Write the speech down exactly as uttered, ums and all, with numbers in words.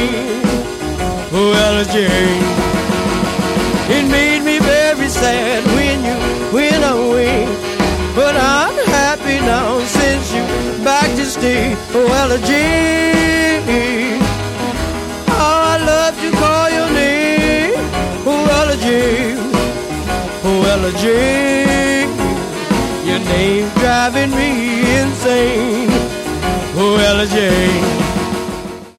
Jane, well, Jane. It made me very sad when you went away, but I'm happy now since you back to stay. Well, Jane, how I love to call your name. Well, Jane, well, Jane, your name driving me insane. Well, Jane.